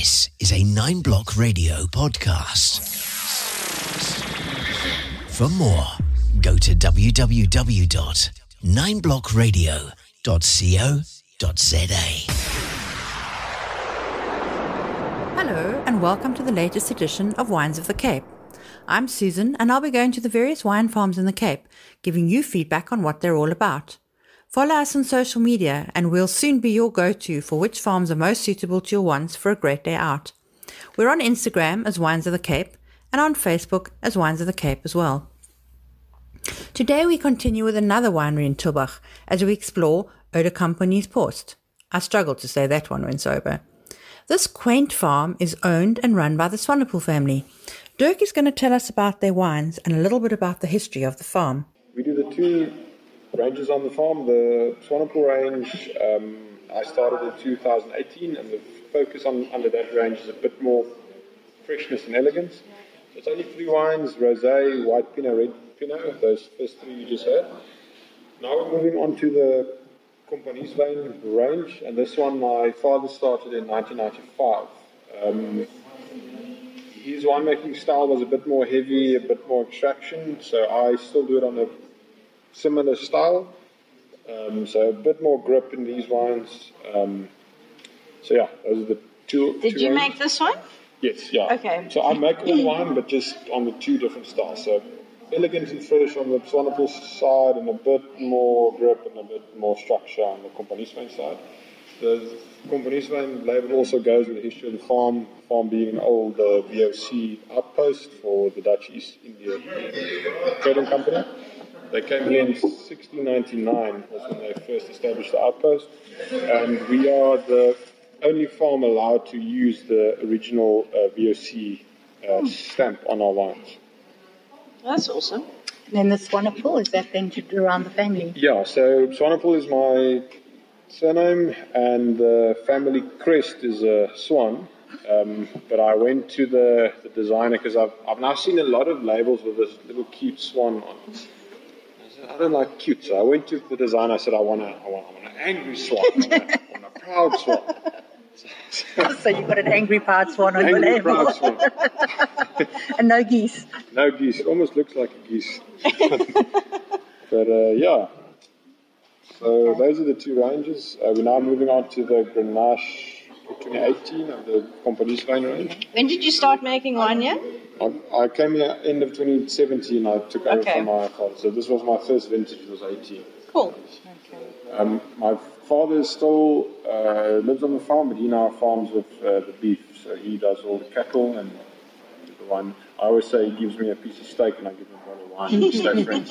This is a 9 Block Radio podcast. For more, go to www.9blockradio.co.za. Hello and welcome to the latest edition of Wines of the Cape. I'm Susan and I'll be going to the various wine farms in the Cape, giving you feedback on what they're all about. Follow us on social media and we'll soon be your go-to for which farms are most suitable to your wants for a great day out. We're on Instagram as Wines of the Cape and on Facebook as Wines of the Cape as well. Today we continue with another winery in Tulbagh as we explore Eau de Compagnie's Post. I struggled to say that one when sober. This quaint farm is owned and run by the Swanepoel family. Dirk is going to tell us about their wines and a little bit about the history of the farm. We do the two ranges on the farm. The Swanepoel range, I started in 2018, and the focus under that range is a bit more freshness and elegance. So it's only 3 wines: Rosé, White Pinot, Red Pinot, those first 3 you just heard. Now we're moving on to the Compagnieswyn range, and this one my father started in 1995. His winemaking style was a bit more heavy, a bit more extraction, so I still do it on a similar style. So a bit more grip in these wines. So yeah, those are the two. Did you make this one? Yes, yeah. Okay. So I make all wine, but just on the 2 different styles. So elegant and fresh on the Swanepoel side, and a bit more grip and a bit more structure on the Compagnieswyn side. The Compagnieswyn label also goes with the history of the farm being an old VOC outpost for the Dutch East India Trading Company. They came here in 1699, was when they first established the outpost, and we are the only farm allowed to use the original VOC stamp on our wines. That's awesome. And then the Swanepoel, is that then to do around the family? Yeah, so Swanepoel is my surname, and the family crest is a swan. But I went to the designer because I've now seen a lot of labels with this little cute swan on it. I said, I don't like cute, so I went to the designer. I said, I want an angry swan, I want a proud swan. So you've got an angry proud swan on your label. Proud swan. And no geese. No geese. It almost looks like a geese. But yeah. So those are the 2 ranges. We're now moving on to the Grenache 2018 of the Compagnieswyn range. When did you start making wine here? I came here end of 2017. I took over from my father. So this was my first vintage. It was 18. Cool. Okay. My father still lives on the farm, but he now farms with the beef. So he does all the cattle and the wine. I always say he gives me a piece of steak and I give him a bottle of wine to stay friends.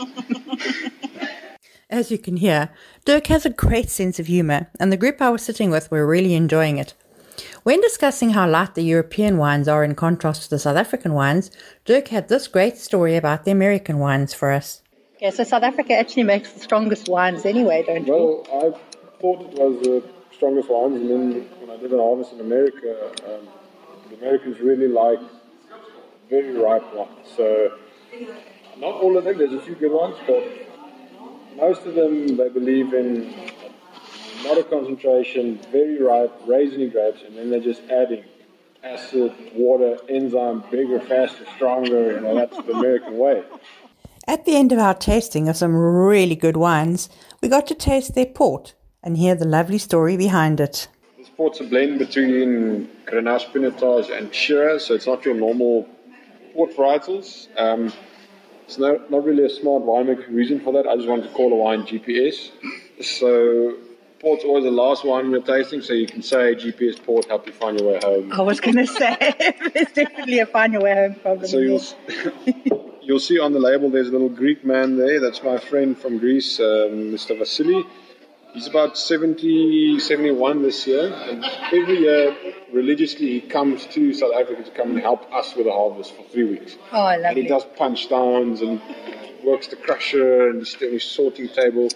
As you can hear, Dirk has a great sense of humour, and the group I was sitting with were really enjoying it. When discussing how light the European wines are in contrast to the South African wines, Dirk had this great story about the American wines for us. Okay, so South Africa actually makes the strongest wines anyway, don't you? Well, I thought it was the strongest wines, and then when I did an harvest in America, the Americans really like very ripe wines. So not all of them, there's a few good ones, but most of them, they believe in a lot of concentration, very ripe, raisiny grapes, and then they're just adding acid, water, enzyme, bigger, faster, stronger. That's the American way. At the end of our tasting of some really good wines, we got to taste their port and hear the lovely story behind it. This port's a blend between Grenache, Pinotage, and Shiraz, so it's not your normal port varietals. It's not really a smart winemaking reason for that. I just wanted to call a wine GPS. So port's always the last wine you're tasting, so you can say GPS port, help you find your way home. I was going to say, there's definitely a find your way home problem. So you'll see on the label there's a little Greek man there. That's my friend from Greece, Mr. Vasily. He's about 70, 71 this year, and every year, religiously, he comes to South Africa to come and help us with the harvest for 3 weeks. Oh, I love it. And he does punch downs and works the crusher and his sorting table.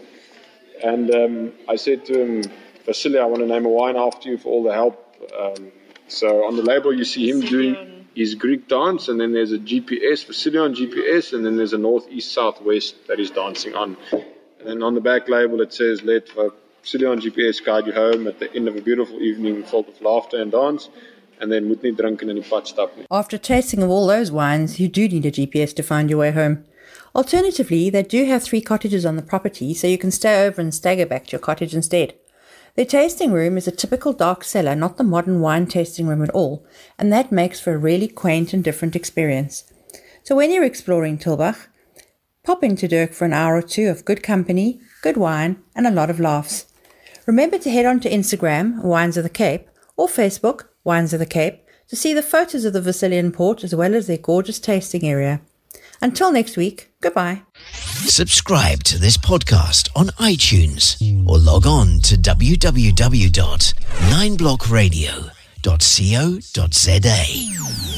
And I said to him, Vasily, I want to name a wine after you for all the help. So on the label, you see him doing his Greek dance, and then there's a GPS, Vasily on GPS, and then there's a north-east, south-west that he's dancing on. And then on the back label it says, let Vasily on GPS guide you home at the end of a beautiful evening filled with laughter and dance. and then moet nie drink en in die pad stap nie. After tasting of all those wines, you do need a GPS to find your way home. Alternatively, they do have 3 cottages on the property, so you can stay over and stagger back to your cottage instead. Their tasting room is a typical dark cellar, not the modern wine tasting room at all, and that makes for a really quaint and different experience. So when you're exploring Tulbagh, pop into Dirk for an hour or 2 of good company, good wine, and a lot of laughs. Remember to head on to Instagram, Wines of the Cape, or Facebook, Wines of the Cape, to see the photos of the Vasilian Port as well as their gorgeous tasting area. Until next week, goodbye. Subscribe to this podcast on iTunes or log on to www.9blockradio.co.za.